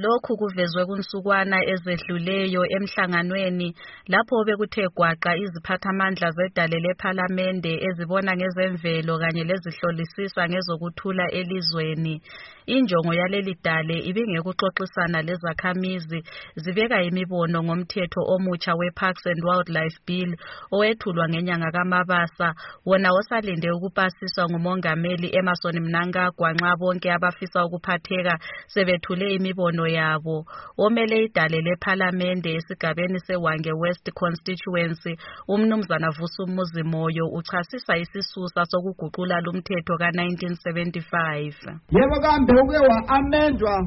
Lokhu kuvezwe kunsukwana ezedluleyo emhlanganweni lapho bekuthe gwaqa iziphathamandla zedale lephalamende ezibona ngezemvelo kanye lezihlolisisa ngezokuthula elizweni. Injongo yaleli dale ibingekuxoxisana lezakhamizi zibeka imibono ngomthetho omutsha we-Parks and Wildlife Bill owethulwa ngenyanga kaMabasa, wona osalinde ukupasiswa nguMongameli Emmerson Mnangagwa nxa bonke abafisa ukuphatheka sebethule imibono yabo. Omele idale lephalamende esigabeni seWange West Constituency, umnumzana Vusumuzi Moyo, uchasisa isisusa sokuguqula lumthetho ka-1975. Yebo kambe uke wa-amendwa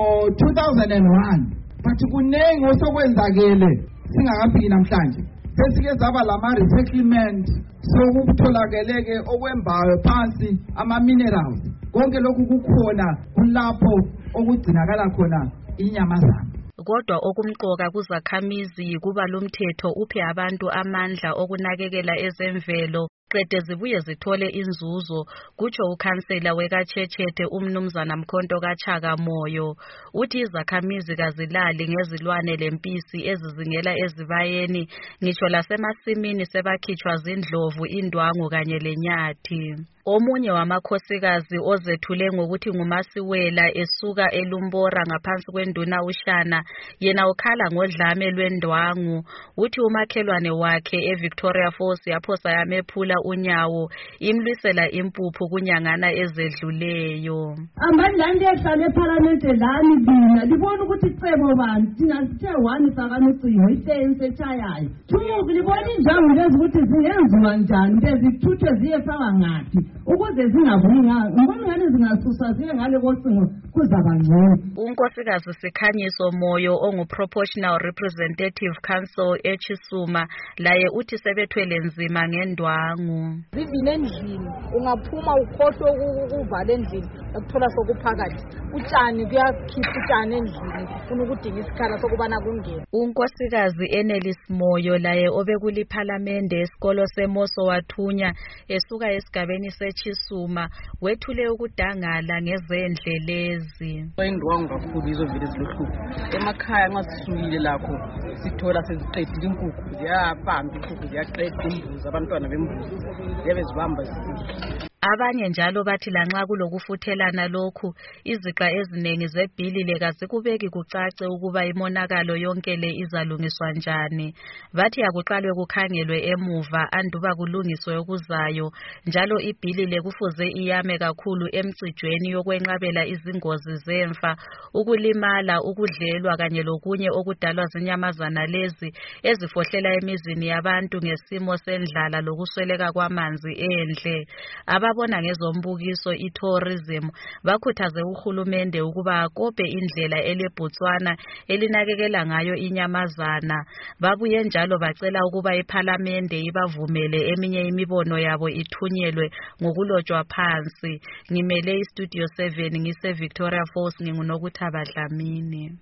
ngo-2001, but kunengi osokwenzakele singakafiki namhlanje. Sesike zaba lama-resettlement sokutholakele-ke okwembayo phansi ama-minerals. Konke lokhu kukhona kulapho okugcinakala khona inyamazana. Kodwa okumqoka kuzakhamizi kuba lumthetho uphe abantu amandla okunakekela ezemvelo qede zibuye zithole inzuzo, kutsho ukhansela wekaChechete umnumzana Mkhonto kaChaka Moyo. Uthi izakhamizi kazilali ngezilwane lempisi ezizingela ezibayeni, ngitsho lasemasimini sebakhitshwa zindlovu, indwangu kanye lenyathi. Omunye wamakhosikazi ozethule ngokuthi nguMasiwela esuka eLumbora ngaphansi kwenduna uShana, yena ukhala ngodlame lwendwangu. Uthi umakhelwane wakhe eVictoria Falls yaphosa yamephula unyawo imlwisela impuphu kunyangana ezedluleyo. Amandla ehlale eParliament lani bina libona ukuthi icebo bani thina sithe one sakanucingo isense echayayo. Thumuzi libona injangu lezi ukuthi zingenziwa njani bezithuthwe ziyefaka ngathi ukuze zingabunga ngibona ngani zingasusa ziye ngale kocingo kuzaba ngcono. Unkosikazi Sikhanyiso Moyo ongu-Proportional Representative Council eChisuma laye uthi sebethwele nzima ngendwangu. Zivile endlini ungaphuma ukhohlwe ukuvala endlini ukuthola sokuphakathi utshani kuyakhipha utshani endlini ufuna ukudinga isikhala sokubana kungena. Unkosikazi Enelis Moyo laye obekuliphalamende esikolo seMoso wathunya esuka esigabeni seChisuma wethule ukudangala ngezendlelezi. Indwangu kakhulu izovile zilohlupho emakhaya nxa sisukile lakho sithola seziqedile inkukhu ziyabamba inkukhu ziyaqeda imbuzi abantwana bembuzi ziyabe zibamba zizidla. Abanye njalo bathi lanxa kulokufuthelana lokhu iziqa eziningi zebhili kazikubeki kucace ukuba imonakalo yonke le izalungiswa njani. Bathi akuqalwe kukhangelwe emuva anduba kulungiswe okuzayo, njalo ibhili kufuze iyame kakhulu emcijweni yokwenqabela izingozi zemfa, ukulimala, ukudlelwa kanye lokunye okudalwa zinyamazana lezi ezifohlela emizini yabantu ngesimo sendlala lokusweleka kwamanzi endle. Ababona ngezombukiso itourism bakhuthaze uhulumende ukuba akope indlela eleBotswana elinakekela ngayo inyamazana. Babuye njalo bacela ukuba iPhalamende ibavumele eminye imibono yabo ithunyelwe ngokulotshwa phansi. Ngimele iStudio 7 ngise Victoria Falls, nginguNokuthaba Dlamini.